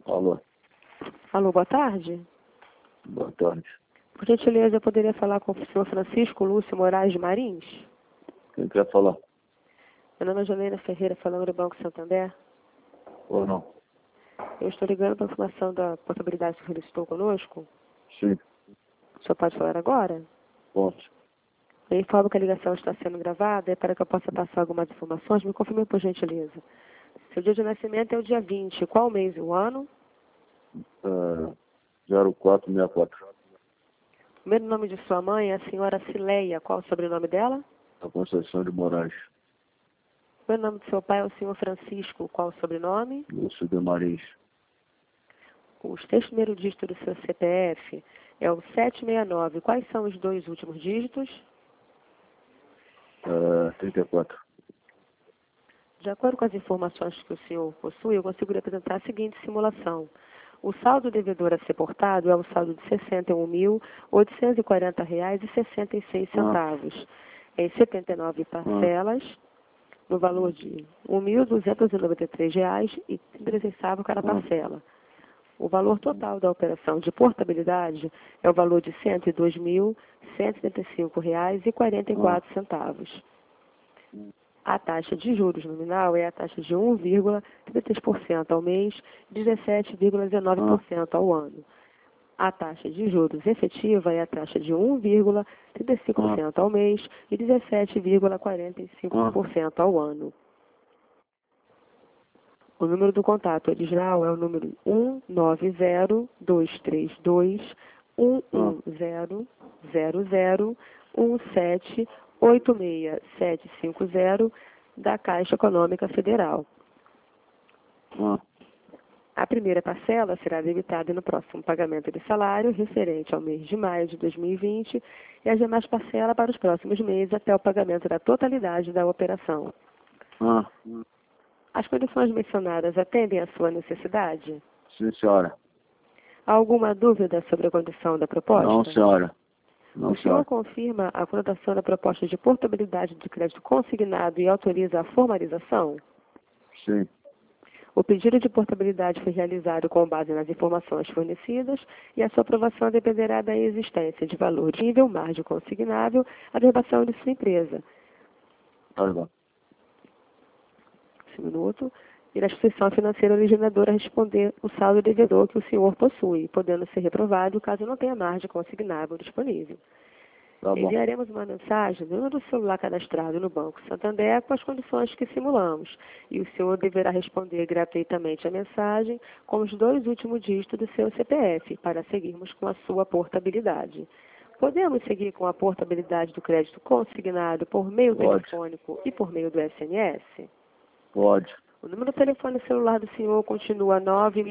Alô, Alô, boa tarde. boa tarde. Por gentileza, eu poderia falar com o senhor Francisco Lúcio Moraes de Marins? Quem quer falar? Meu nome é Janaína Ferreira, falando do Banco Santander. Ou não? Eu estou ligando para a informação da portabilidade que solicitou conosco. Sim, O senhor pode falar agora? posso. Eu informo que a ligação está sendo gravada e para que eu possa passar algumas informações, me confirme por gentileza. Seu dia de nascimento é o dia 20. Qual o mês e o ano? 0464. O primeiro nome de sua mãe é a senhora Cileia. Qual o sobrenome dela? A Conceição de Moraes. O primeiro nome de seu pai é o senhor Francisco. Qual o sobrenome? Lúcio de Marins. Os três primeiros dígitos do seu CPF é o 769. Quais são os dois últimos dígitos? 34. De acordo com as informações que o senhor possui, eu consigo lhe apresentar a seguinte simulação. O saldo devedor a ser portado é o saldo de R$ 61.840,66, em 79 parcelas, no valor de R$ 1.293,36 cada parcela. O valor total da operação de portabilidade é o valor de R$ 102.175,44. A taxa de juros nominal é a taxa de 1,33% ao mês e 17,19% ao ano. A taxa de juros efetiva é a taxa de 1,35% ao mês e 17,45% ao ano. O número do contato original é o número 190-232-1100-17-86750 da Caixa Econômica Federal. A primeira parcela será debitada no próximo pagamento de salário, referente ao mês de maio de 2020, e as demais parcelas para os próximos meses até o pagamento da totalidade da operação. As condições mencionadas atendem à sua necessidade? Sim, senhora. Há alguma dúvida sobre a condição da proposta? Não, senhora. Não, O senhor senhora. confirma a conotação da proposta de portabilidade de crédito consignado e autoriza a formalização? Sim. O pedido de portabilidade foi realizado com base nas informações fornecidas e a sua aprovação dependerá da existência de valor de nível margem consignável à verbação de sua empresa. Tá bom. Esse minuto. E a instituição financeira originadora responder o saldo devedor que o senhor possui, podendo ser reprovado caso não tenha margem consignável disponível. Tá bom. Enviaremos uma mensagem no número do celular cadastrado no Banco Santander com as condições que simulamos, e o senhor deverá responder gratuitamente a mensagem com os dois últimos dígitos do seu CPF, para seguirmos com a sua portabilidade. Podemos seguir com a portabilidade do crédito consignado por meio telefônico e por meio do SMS? Pode. O número do telefone celular do senhor continua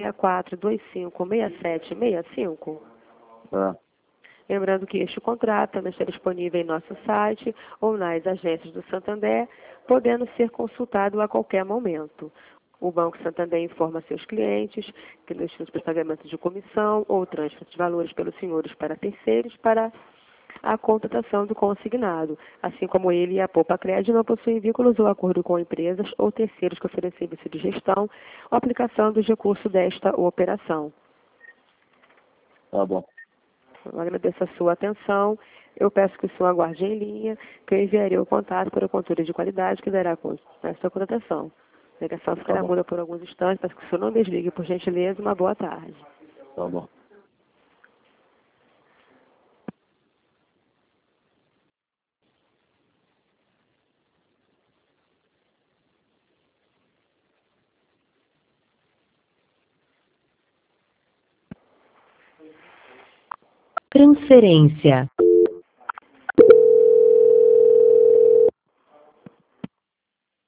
964-256765. Lembrando que este contrato também está disponível em nosso site ou nas agências do Santander, podendo ser consultado a qualquer momento. O Banco Santander informa seus clientes que nos para pagamento de comissão ou transfer de valores pelos senhores para terceiros para a contratação do consignado, assim como ele e a Poupa Crédito não possuem vínculos ou acordo com empresas ou terceiros que oferecem serviço de gestão ou aplicação dos recursos desta operação. Tá bom. Eu agradeço a sua atenção. Eu peço que o senhor aguarde em linha, que eu enviarei o contato para a consultoria de qualidade que dará conta desta contratação. A ligação ficará muda por alguns instantes, peço que o senhor não desligue, por gentileza. Uma boa tarde. Tá bom. Transferência.